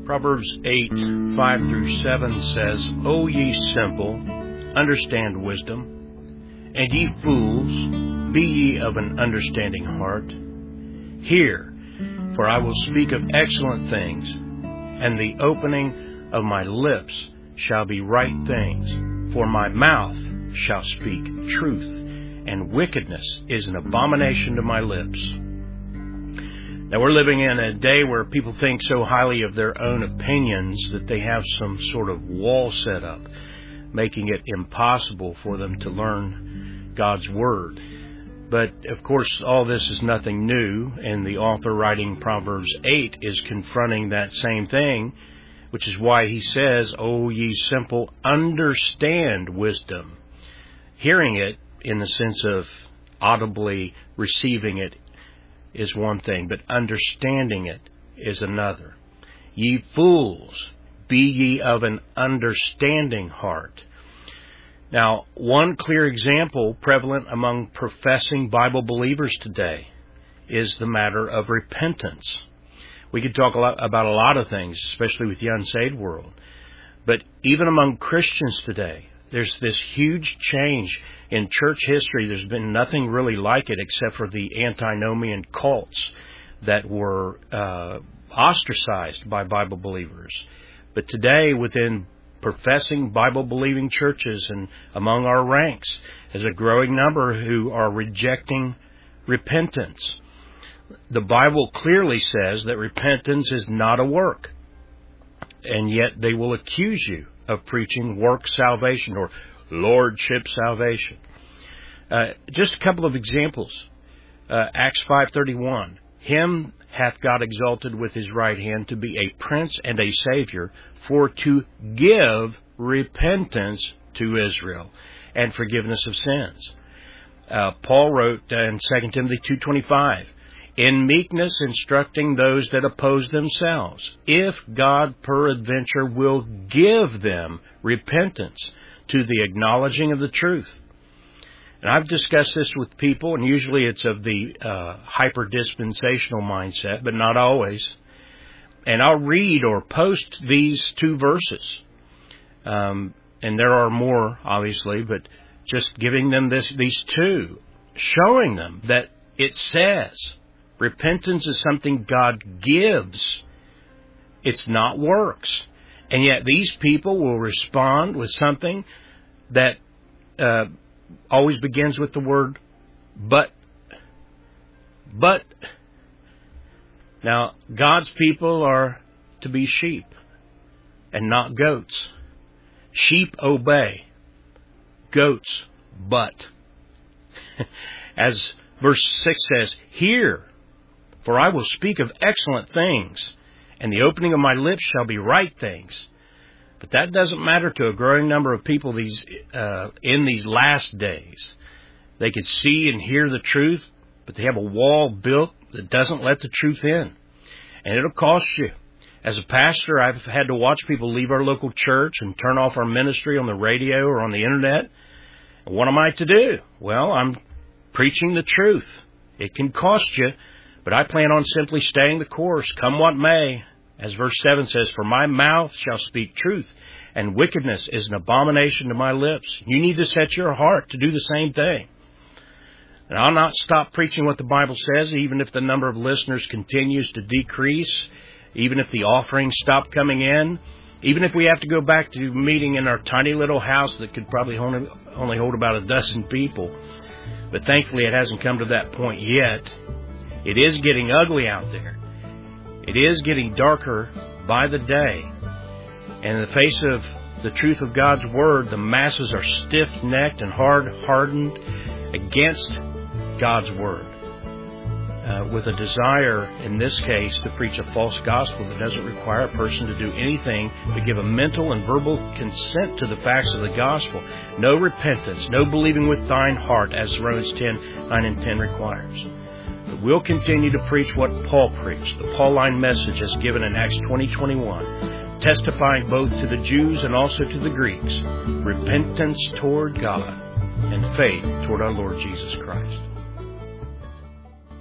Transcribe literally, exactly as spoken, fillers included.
Proverbs eight, five through seven says, O ye simple, understand wisdom, and ye fools, be ye of an understanding heart. Hear, for I will speak of excellent things, and the opening of my lips shall be right things, for my mouth shall speak truth, and wickedness is an abomination to my lips. Now, we're living in a day where people think so highly of their own opinions that they have some sort of wall set up, making it impossible for them to learn God's Word. But, of course, all this is nothing new, and the author writing Proverbs eight is confronting that same thing, which is why he says, O ye simple, understand wisdom. Hearing it in the sense of audibly receiving it is one thing, but understanding it is another. Ye fools, be ye of an understanding heart. Now, one clear example prevalent among professing Bible believers today is the matter of repentance. We could talk a lot about a lot of things, especially with the unsaved world. But even among Christians today, there's this huge change in church history. There's been nothing really like it except for the antinomian cults that were uh, ostracized by Bible believers. But today, within professing Bible-believing churches and among our ranks, there's a growing number who are rejecting repentance. The Bible clearly says that repentance is not a work, and yet they will accuse you of preaching work salvation or lordship salvation. Uh, just a couple of examples. Uh, Acts five thirty-one. Him hath God exalted with his right hand to be a prince and a savior, for to give repentance to Israel and forgiveness of sins. Uh, Paul wrote uh, in Second Timothy two twenty-five, in meekness instructing those that oppose themselves, if God peradventure will give them repentance to the acknowledging of the truth. And I've discussed this with people, and usually it's of the uh, hyper-dispensational mindset, but not always. And I'll read or post these two verses. Um, and there are more, obviously, but just giving them this, these two, showing them that it says repentance is something God gives. It's not works. And yet these people will respond with something that uh, always begins with the word but. But. Now, God's people are to be sheep and not goats. Sheep obey. Goats but. As verse six says, hear, for I will speak of excellent things, and the opening of my lips shall be right things. But that doesn't matter to a growing number of people these uh, in these last days. They can see and hear the truth, but they have a wall built that doesn't let the truth in. And it'll cost you. As a pastor, I've had to watch people leave our local church and turn off our ministry on the radio or on the internet. And what am I to do? Well, I'm preaching the truth. It can cost you, but I plan on simply staying the course, come what may. As verse seven says, for my mouth shall speak truth, and wickedness is an abomination to my lips. You need to set your heart to do the same thing. And I'll not stop preaching what the Bible says, even if the number of listeners continues to decrease, even if the offerings stop coming in, even if we have to go back to meeting in our tiny little house that could probably only hold about a dozen people. But thankfully it hasn't come to that point yet. It is getting ugly out there. It is getting darker by the day. And in the face of the truth of God's Word, the masses are stiff-necked and hard-hardened against God's Word, uh, with a desire, in this case, to preach a false gospel that doesn't require a person to do anything but give a mental and verbal consent to the facts of the gospel. No repentance, no believing with thine heart, as Romans ten, nine and ten requires. But we'll continue to preach what Paul preached, the Pauline message as given in Acts twenty twenty-one, testifying both to the Jews and also to the Greeks, repentance toward God and faith toward our Lord Jesus Christ.